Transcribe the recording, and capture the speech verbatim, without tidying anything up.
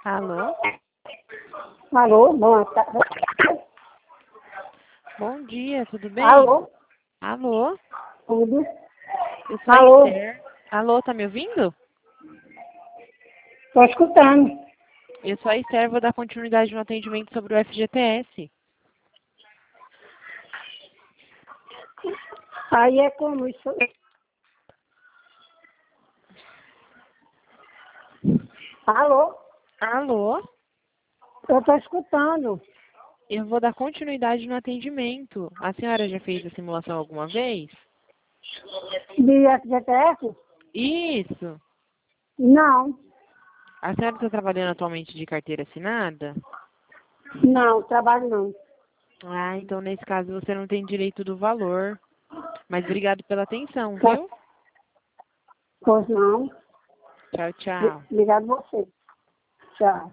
Alô? Alô, boa tarde. Bom dia, tudo bem? Alô, Alô? tudo? Eu sou a Alô, Esther. Alô, tá me ouvindo? tô escutando. Eu sou a Esther, vou dar continuidade no atendimento sobre o F G T S. Aí é como isso. Alô, Alô? eu tô escutando. Eu vou dar continuidade no atendimento. A senhora já fez a simulação alguma vez? De F G T S? Isso. Não, A senhora está trabalhando atualmente de carteira assinada? não, trabalho não. Ah, então nesse caso você não tem direito do valor. Mas obrigado pela atenção, Pois viu? pois não. Tchau, tchau. Obrigado a você. Tchau.